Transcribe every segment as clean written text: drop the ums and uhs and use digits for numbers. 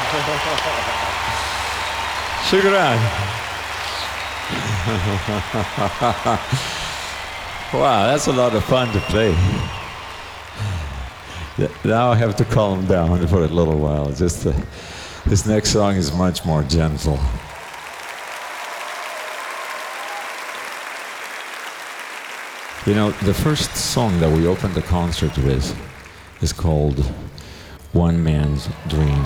شكرا. Wow, that's a lot of fun to play. Now I have to calm down for a little while. This next song is much more gentle. You know, the first song that we opened the concert with is called One Man's Dream.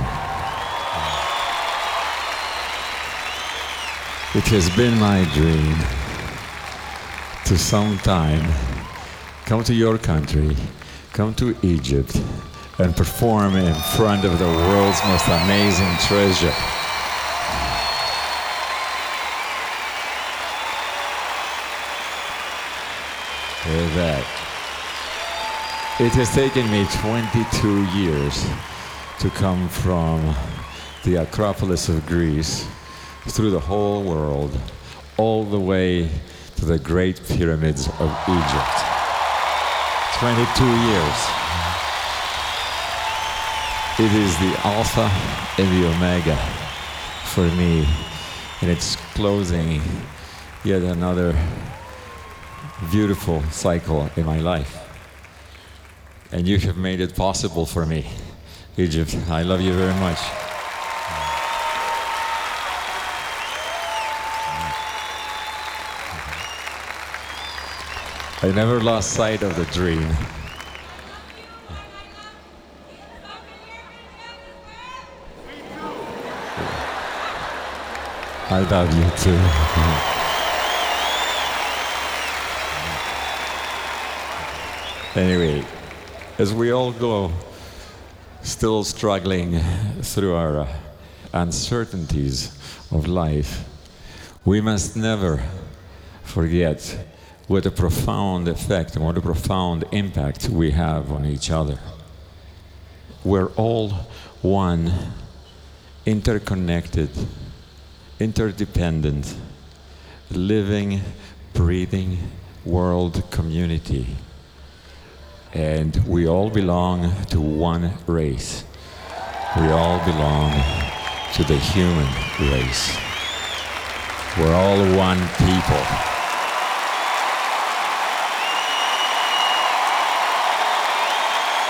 It has been my dream to sometime come to your country, come to Egypt, and perform in front of the world's most amazing treasure. With that, it has taken me 22 years to come from the Acropolis of Greece through the whole world, all the way to the Great Pyramids of Egypt. 22 years. It is the Alpha and the Omega for me, and it's closing yet another beautiful cycle in my life. And you have made it possible for me. Egypt, I love you very much. I never lost sight of the dream. I love you too. Anyway, as we all go, still struggling through our uncertainties of life, we must never forget what a profound effect and what a profound impact we have on each other. We're all one, interconnected, interdependent, living, breathing world community. And we all belong to one race. We all belong to the human race. We're all one people.